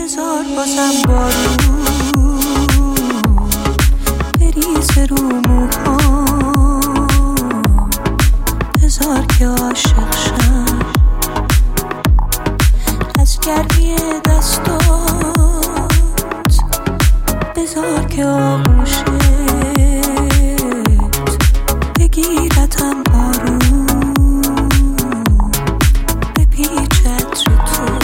بذار بازم بارون بریزه رو موهام، بذار که عاشق شم از گرمی دستات، بذار که آغوشت بگیرتم بارون بپیچت رو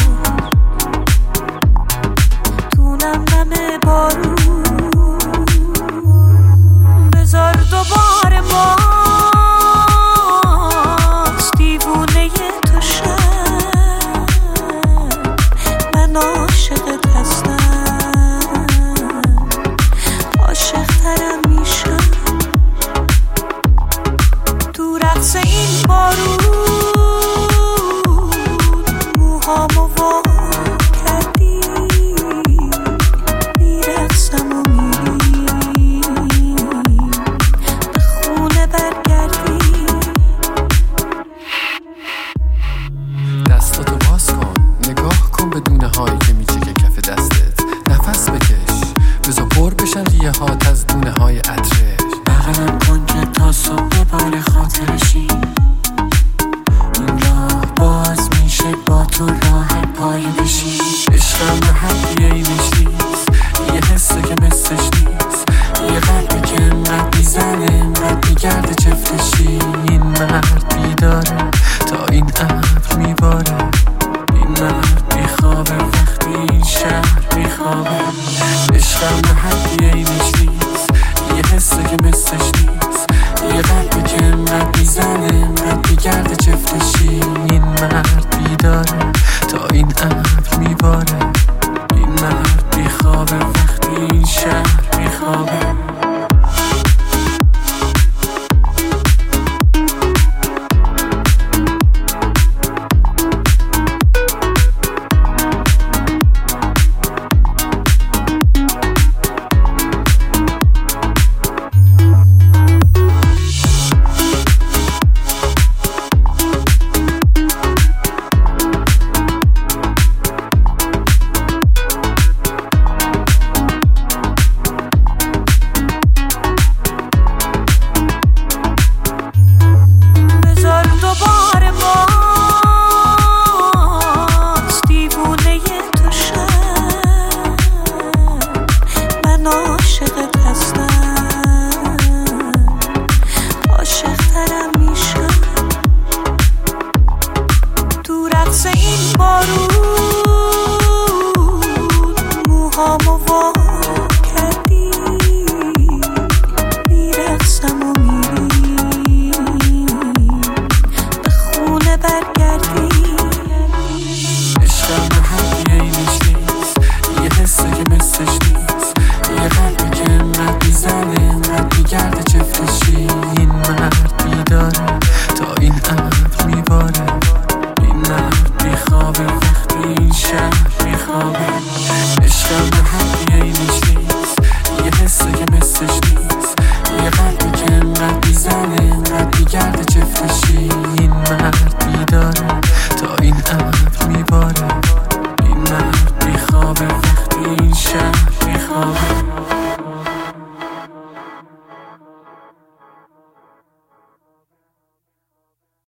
تو نم بارون، بذار دوباره باز دیوونه تو شم، من عاشقت هستم، عاشق ترم میشم تو رقص این بارون، موهامو وا کردی میرقصم و میری به خونه برگردی. دستاتو باز کن، نگاه کن به دونه هایی که میچکه کف دستت، نفس بکش بذار پر بشن ریه هات از دونه های عطرش، بغلم کن که تا صبح بال خاطرشی، این راه باز میشه با تو راه پای بشی، عشقم به هدیه ای